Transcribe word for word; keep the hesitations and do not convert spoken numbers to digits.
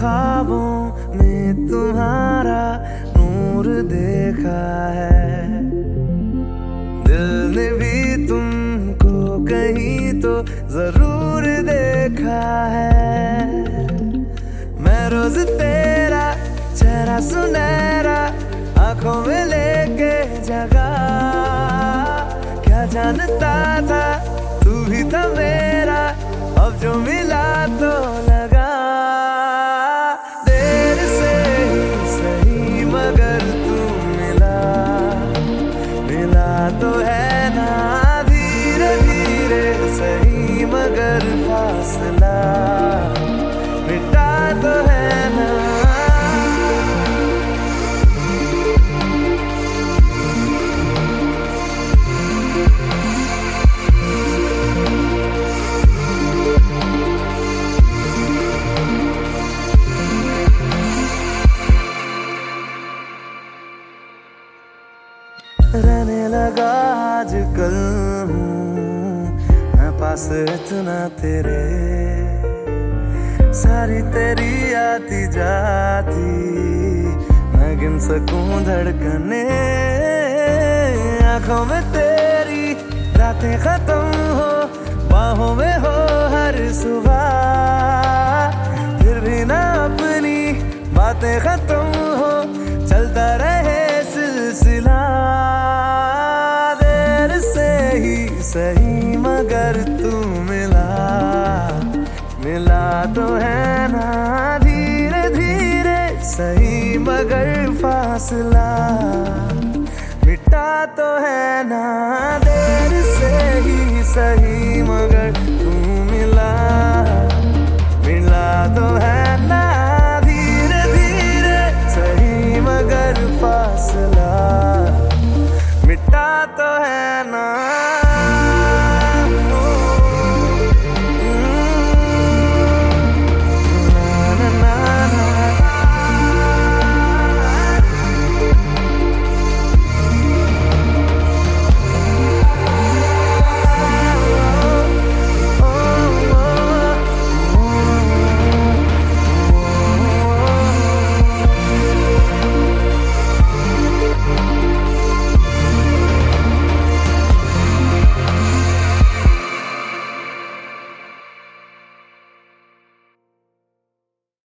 ख्वाबों में तुम्हारा नूर देखा है। दिल ने भी तुमको कहीं तो जरूर देखा है। मैं रोज तेरा चेहरा सुनहरा आंखों में लेके जगा, क्या जानता था तू भी था मेरा, अब जो मिला तो लगा। देर से ही सही मगर तू मिला, मिला तो है ना धीरे धीरे सही मगर फासला मिटा तो है ना। रहने लगा आजकल हूँ मैं पास इतना तेरे, सारी तेरी आती जाती मैं गिन सकूं धड़कने। आंखों में तेरी रातें खत्म हो, बाहों में हो हर सुबह, फिर भी ना अपनी बातें खत्म हो, चलता रहे सिलसिला। सही मगर तू मिला, मिला तो है ना धीरे धीरे सही मगर फासला मिटा तो है ना। देर से ही सही मगर